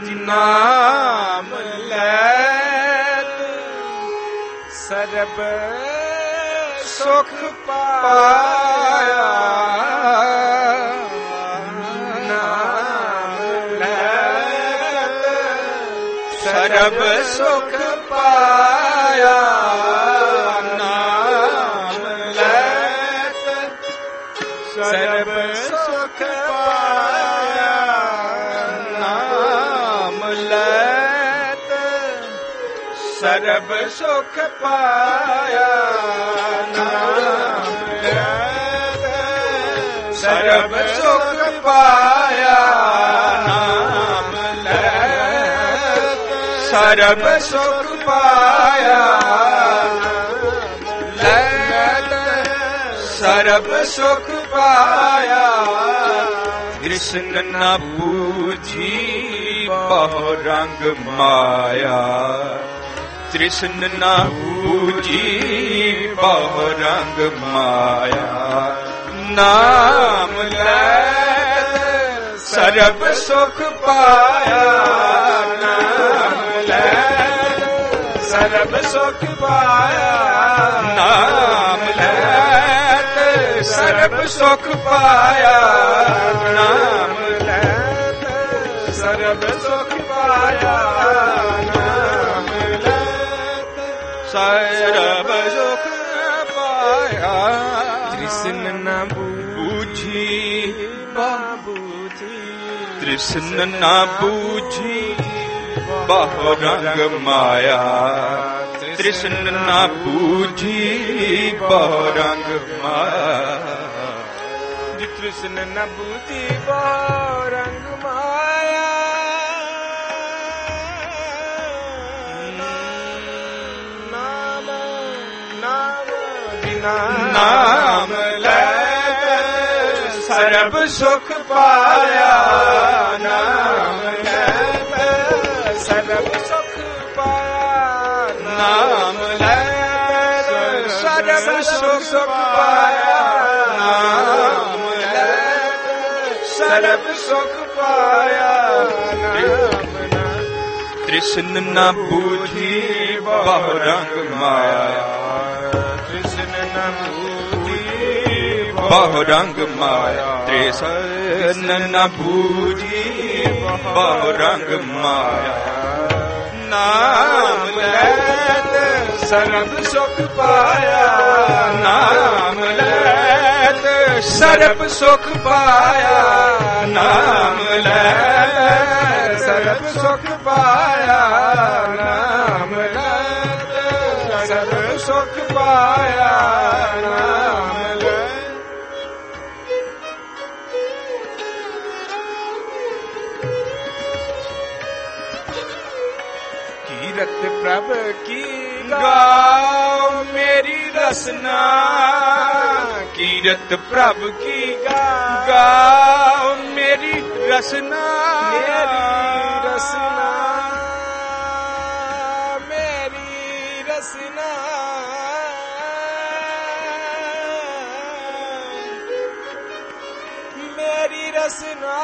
नाम लैत सरब सुख पाया। नाम लैत सरब सुख पाया। नाम लैत सरब सुख पाया। नाम लैत सरब सुख पाया। नाम लैत सरब सुख पाया। नाम लैत सरब सुख पाया। लैत सरब सुख पाया। कृष्ण न बूझी बहु रंग माया। कृष्ण न बूझी बहु रंग माया। नाम लैत सरब सुख पाया। नाम लैत सरब सुख पाया। नाम लैत सरब सुख पाया। नाम लैत सरब सुख पाया। नाम लैत सरब सुख पाया। कृष्ण न बूझी बाबूजी। कृष्ण न बूझी बहु रंग माया। कृष्ण न बूझी बहु रंग माया। कृष्ण न बूझी बहु रंग माया। नाम नाम बिना नाम लैत सरब सुख पाया। नाम लैत सरब सुख पाया। नाम लैत सरब सुख पाया। नाम लैत सरब सुख पाया। कृष्ण न बूझी बहु रंग माया। कृष्ण न बूझी बहु रंग माया। कृष्ण न बूझी बहु रंग माया। नाम लैत सरब सुख पाया। नाम लैत सरब सुख पाया। नाम लैत सरब सुख पाया। नाम लैत सरब सुख पाया। नाम लैत कीरत प्रभ की गाओ मेरी रसना। कीरत प्रभ की गाओ मेरी रसना। मेरी रसना मेरी रसना। मेरी रसना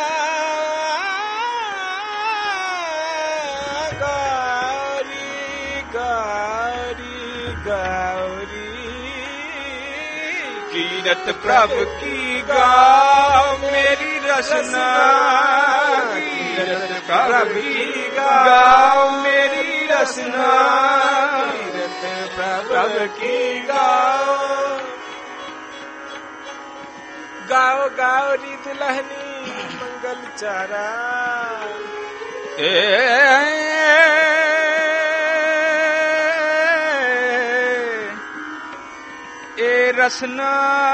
कीरत प्रभ की गाओ मेरी रसना। कीरत प्रभ की गाओ मेरी रसना। कीरत प्रभ की गाओ गाओ गाओ री दुल्हनी मंगल चारा। ए रसना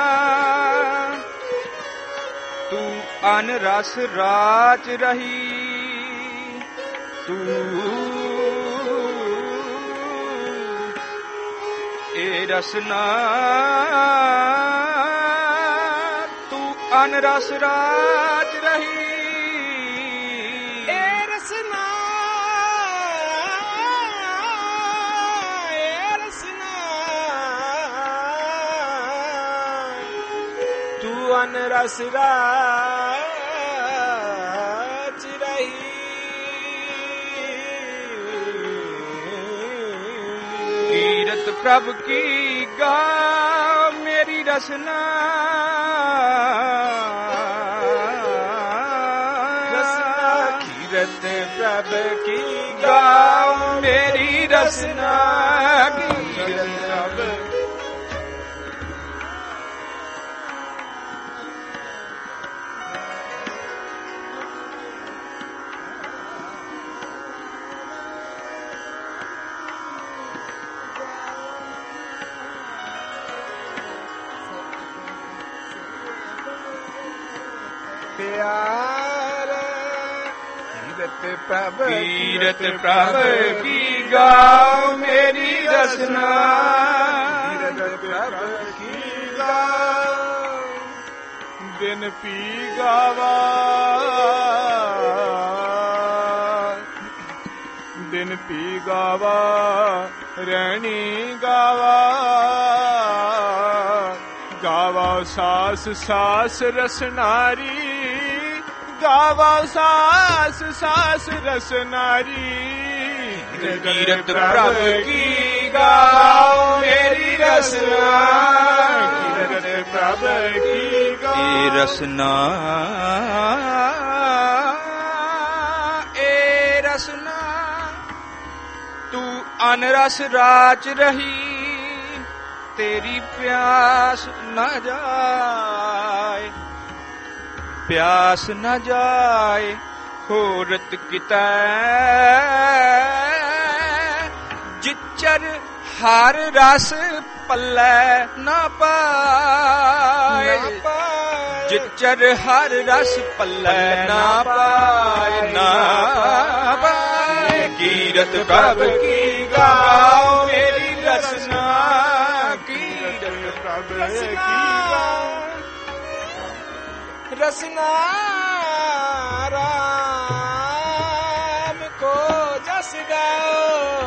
तू अन रस राज रही। तू ए रसना तू अन रस राज रही। ए रसना अन रस राज रही। प्रभ की गाओ मेरी रसना कीरत प्रभ की गाओ मेरी रसना कीरत प्रभ प्यार कीरत प्रभ की गाओ मेरी रसना कीरत प्रभ की गाओ दिन पी गावा दिन पी गावा रहनी गावा गावा सास सास रसनारी गावा सास सास रसनारी कीरत प्रभ की गाओ मेरी रसना कीरत प्रभ की गाओ रसना ए रसना तू अनरस राच रही तेरी प्यास न जाए प्यास न जाए होरत कितै जिच्चर हर रस पल्लै न पाए जिच्चर हर रस पल्लै न पाए कीरत प्रभ की गाओ मेरी रसना कीरत प्रभ की गाओ रसना राम को जस गाओ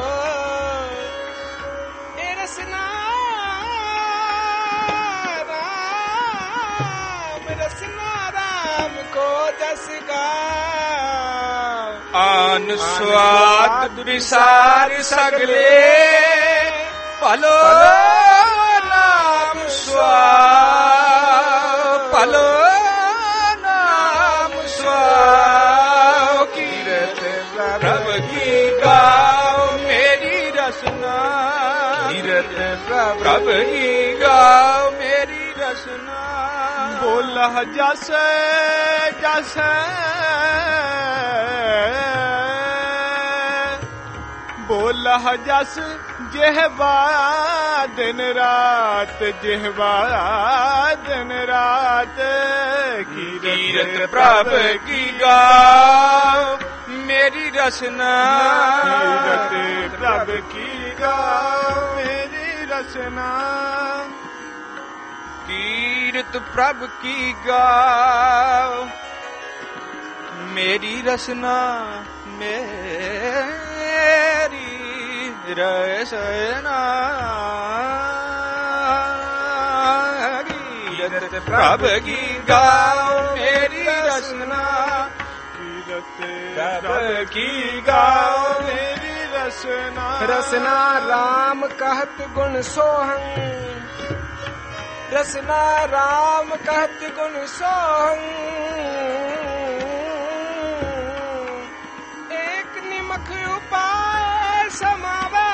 ए रसना राम को जस गाओ आन स्वाद विसार सगले पलो नाम स्वाद पलो प्रभ की गाओ मेरी रसना कीरत प्रभ की गाओ मेरी रसना बोला जस जस बोला जस जेहबा दिन रात जेहबा दिन रात कीरत प्रभ की गाओ मेरी रसना कीरत प्रभ की गाओ मेरी रसना कीरत प्रभ की गाओ मेरी रसना मेरी रसना कीरत प्रभ की गाओ मेरी रसना प्रभ की गाओ मेरी रसना रसना राम कहत गुण सोहं रसना राम कहत गुण सोहं एक निमख उपाय समावे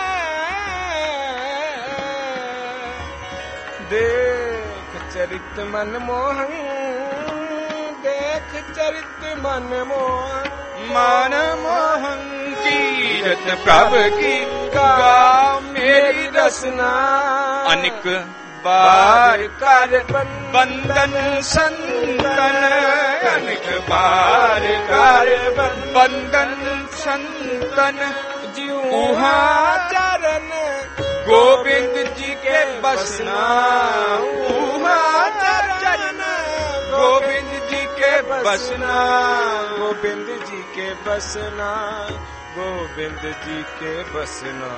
देख चरित मन मोहन देख चरित मन मोहन मन मोहन कीरत प्रभ की गाओ मेरी रसना अनिक बार कर बंदन संतन अनिक बार कर बंदन संतन उहा चरण गोविंद जी के बसना उहा चरण गोविंद जी के बसना गोविंद जी के बसना गोविंद जी के बसना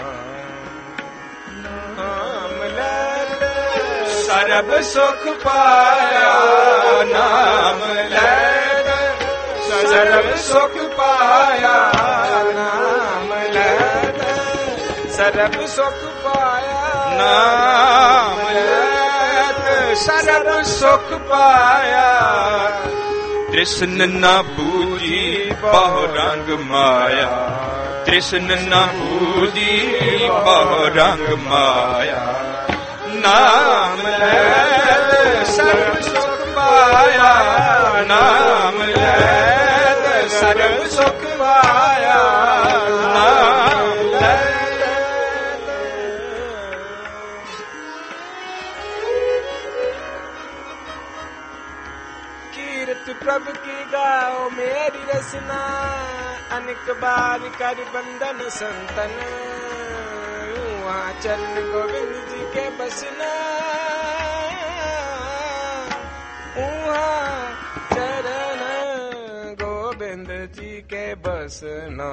नाम ले सरब सुख पाया नाम ले सरब सुख पाया नाम ले सरब सुख पाया ਨਾਮ ਲੈਤ ਸਰਬ ਸੁਖ ਪਾਇਆ। ਤ੍ਰਿਸ਼ਨ ਨਾ ਬੂਝੀ ਬਹੁ ਰੰਗ ਮਾਇਆ, ਤ੍ਰਿਸ਼ਨ ਨਾ ਬੂਝੀ ਬਹੁ ਰੰਗ ਮਾਇਆ। ਨਾਮ ਲੈਤ ਸਰਬ ਸੁਖ ਪਾਇਆ, ਨਾਮ ਲੈਤ ਸਰਬ ਸੁਖ ਪਾਇਆ। ਨਾਮ ਲੈਤ कीर्त प्रभु की गाओ मेरी रसना, अनेक बार कर बंधन संतन। वहाँ चरण गोविंद जी के बसना, वहाँ चरण गोविंद जी के बसना।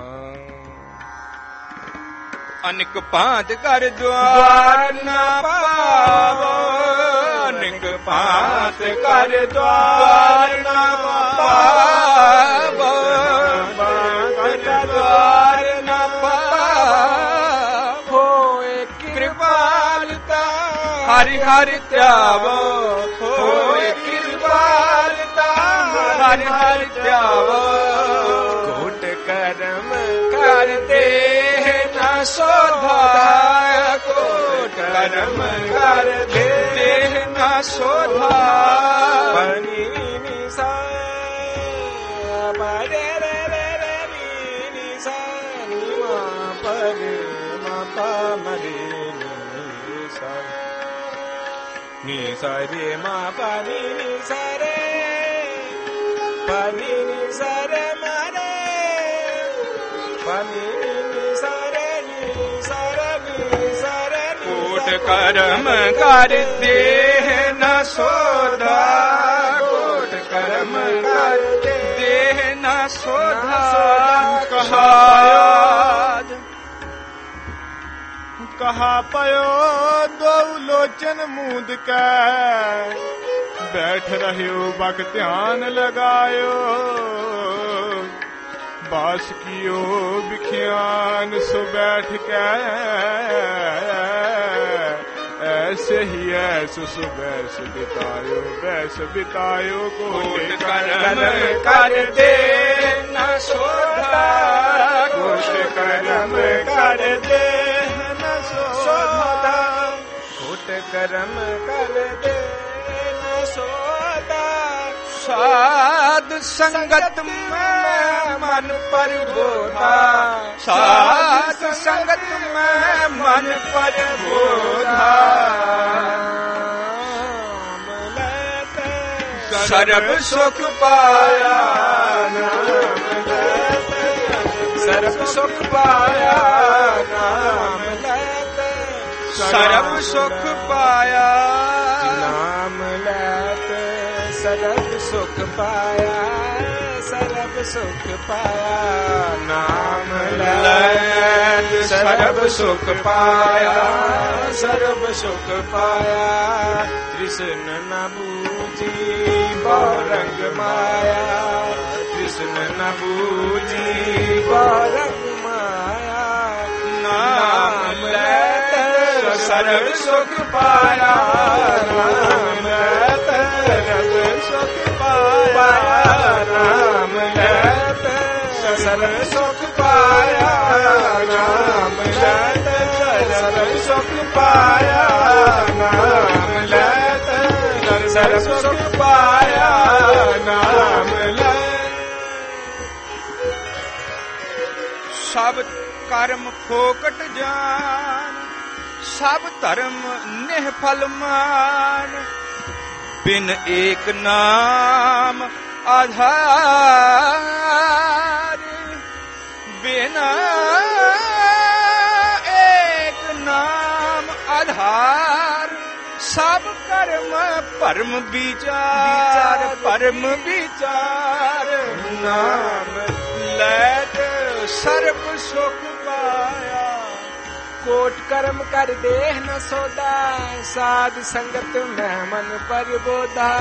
अनेक भांत कर द्वार न पावो, अनेक भांत कर द्वार न पावो, द्वार न पावो। कृपालता हरि हरि त्यावो, कृपालता हरि हरि त्यावो। कोट कर्म करते सोधा, कोट कर्म कर देह न सोधा। पनी निसा परे रे रे रे निसा निमा परे मा पा मरे निसा निसा रे मा पनी निसा रे पनी निसा रे मारे पनी निसा रे कोट कर्म कर देह न सोधा, कोट कर्म कर देह न सोधा। कहा पयो दो लोचन मूंद के, बैठ रहियो बक ध्यान लगायो। बास कियो बिखियान सो बैठ के, ऐसे ही ऐसो सो बैस बितायो, बैस बितायो। कोट कर्म कर दे न सोधा, कोट कर्म कर दे न सोधा। कोट कर्म कर दे न सोधा। साध संगत में मन पर बोधा, साध संगत में मन पर बोधा। सर्व सुख पाया, सर्व सुख पाया। नाम लेते सर्व सुख पाया, नाम लेते सर्व सुख पाया, सर्व सुख पाया। नाम लेते सर्व सुख पाया, सर्व सुख पाया। कृष्ण न बूझी बहुरंग माया, कृष्ण न बूझी बहुरंग माया। नाम लेते सर्व सुख पाया, नाम लेते सर्व सुख पाया। नाम लेते सर्व सुख पाया, नाम लेते सर्व सुख पाया। नाम लेते सर्व सुख पाया, नाम लेते। सब कर्म फोकट जान, सब धर्म निहफल मान। बिन एक नाम आधार, बिना एक नाम आधार। सब कर्म परम विचार, परम विचार। नाम लैत सर्व सुख पाया। कोट कर्म कर देह न सोदा, साध संगत में मन पर बोधा।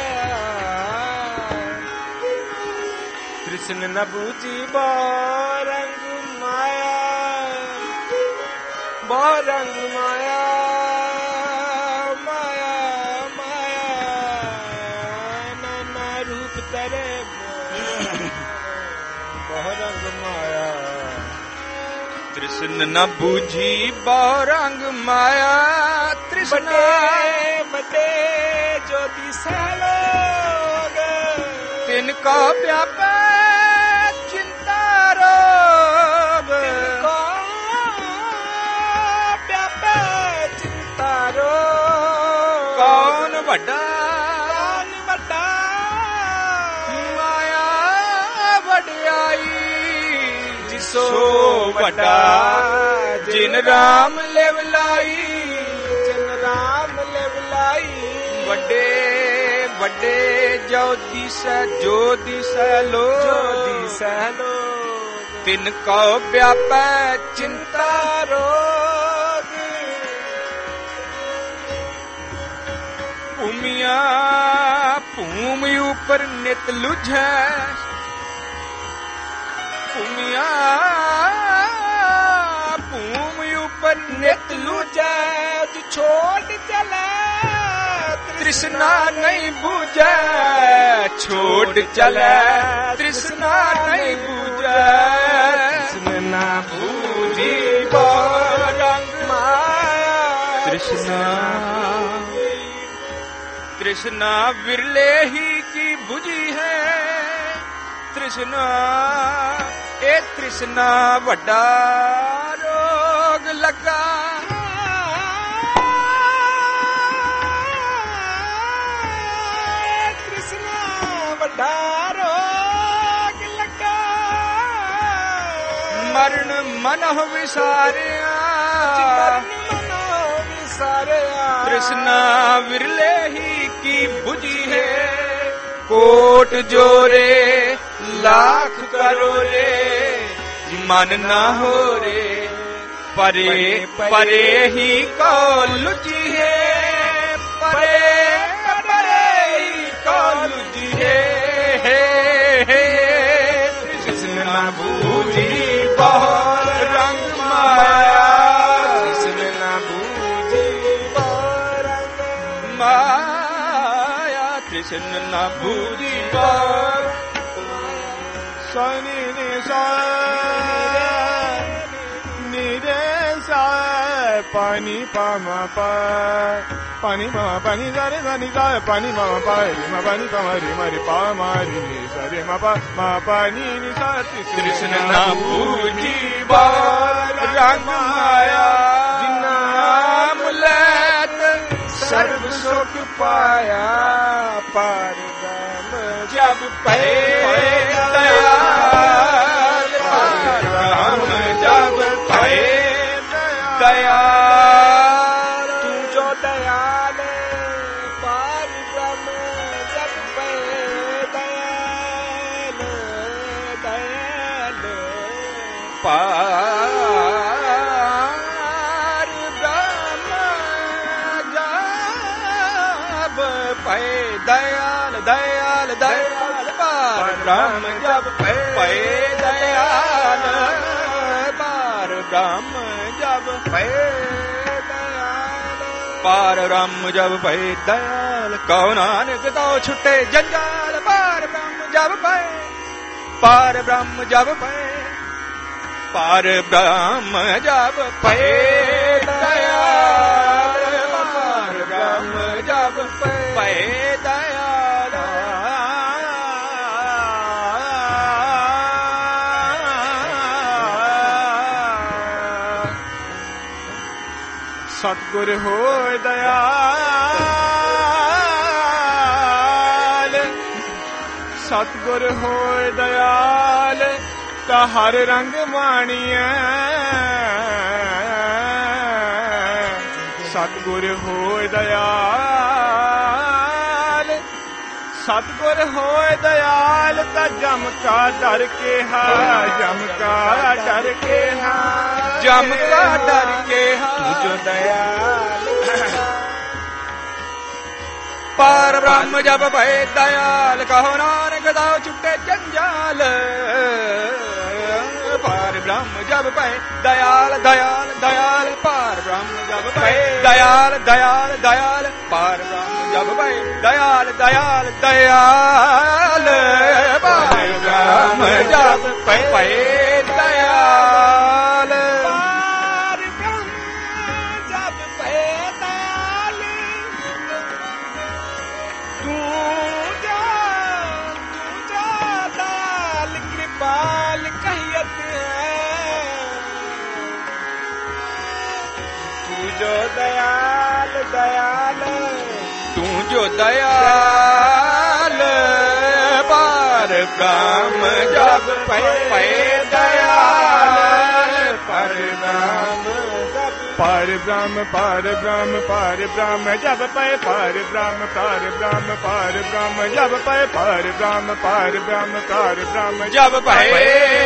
कृष्ण न बूझी बहुरंग माया, बहुरंग माया। तेरे बहुरंग माया तृष्ण न बूझी बहुरंग माया तृष्ण बटे जो दिशा लोग तिनका व्यापे चिंता रोग व्यापे चिंता रोग कौन बड़ा माया वड्याई जिसो वड्डा जिन राम लेवलाई वड्डे वड्डे जो दिशा लो तिनका व्यापै चिंता रोग भूमिया भूमि ऊपर नित लुझै भूमिया भूमि ऊपर नित लुझै छोड़ चले तृष्णा नहीं बूझै छोड़ चले तृष्णा नहीं बूझै तृष्णा बूझी बहुरंग माया तृष्णा विरले ही की बुझी है तृष्णा ए तृष्णा वड्डा रोग लगा मरण मनह विसारिया तृष्णा विरले ही की बुझी है कोट जोरे लाख करो रे मन न हो रे परे परे ही को लुची है परे परे ही को लुची है तृष्णा बूझी बहुरंग माया तृष्णा बूझी बहुरंग माया तृष्णा बूझी सनि नि सा नि रे सा पानी पामा पा पानी मामा पानी सा रे सा नि सा पानी मामा पा रे मा पानी पामा रे मा रे पा मा रे नि सा रे मा पानी नि सा तृष्णा बूझी बहुरंग माया नाम लेत सर्व सुख पाया पार ब्रह्म जब पे दयाल पार ब्रह्म जब पे दयाल तू जो दयाल पार ब्रह्म जब पे दयाल दयाल पार ब्रह्म जब पे दयाल दयाल दयाल पार ब्रह्म जब पे दयाल पार ब्रह्म जब पे पार ब्रह्म जब पे दयाल कहो नानक तो छुटे जंजाल पार ब्रह्म जब पे पार ब्रह्म जब पे पार ब्रह्म जब पे दयाल पार ब्रह्म जब पे दयाल सतगुर होय दयाल सतगुर होय दयाल ता हर रंग माणिया सतगुर होय दयाल सतगुर होय दयाल ता जम का डर के हा जम का डर के हा जम का डर के जो दयाल पार ब्रह्म जब भय दयाल कहो नानक दाओ छुटे जंजाल पार ब्रह्म जब भय दयाल दयाल दयाल पार ब्रह्म जब भय दयाल दयाल दयाल पार ब्रह्म जब भय दयाल दयाल दयाल पए दयाल पार ब्रह्म जब पए दयाल तू जा दयाल कृपाल कहियत है तू जो दयाल दयाल तू जो दयाल पार ब्रह्म जब पए दयाल पर ब्रह्म पार ब्रह्म पार ब्रह्म पार ब्रह्म जब पए पार ब्रह्म पार ब्रह्म पार ब्रह्म जब पए पार ब्रह्म पार ब्रह्म पार ब्रह्म जब पए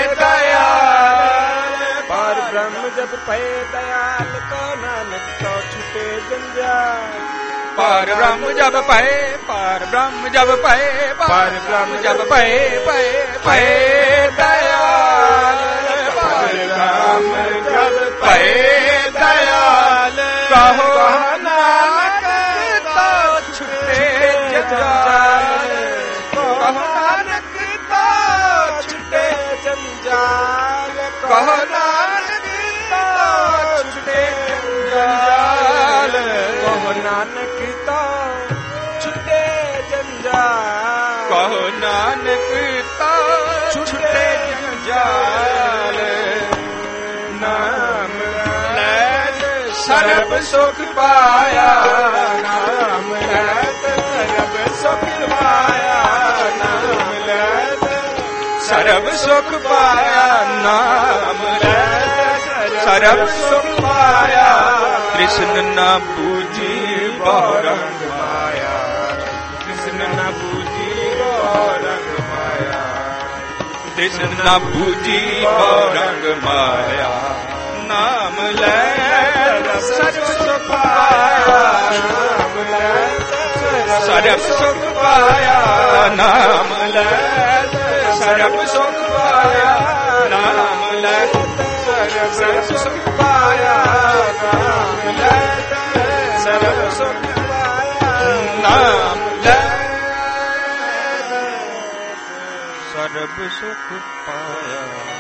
दयाल पार ब्रह्म जब पए दयाल को नानक तो छुटे जंजाल पार ब्रह्म जब पए पार ब्रह्म जब पए पार ब्रह्म जब पए पए दयाल पार ब्रह्म जब पए दयाल कहो नानक तो छुटे जंजाल कहो नानक तो छुटे जंजाल कहो नानक तो छुटे जंजाल कहो नानक तो छुटे जंजाल कहो नानक तो छुटे जंजाल नाम लैत सर्ब सुख पाया नाम लैत सर्ब सुख पाया नाम लैत सर्ब सुख पाया नाम लैत सर्ब सुख पाया कृष्ण न बूझी बहुरंग माया कृष्ण न बूझी बहुरंग माया कृष्ण न बूझी बहुरंग माया नाम ले सर्व सुख पाया नाम ले सर्व सुख पाया नाम ले सर्व सुख पाया नाम ले सर्व सुख पाया नाम ले सर्व सुख पाया नाम ले सर्व सुख पाया।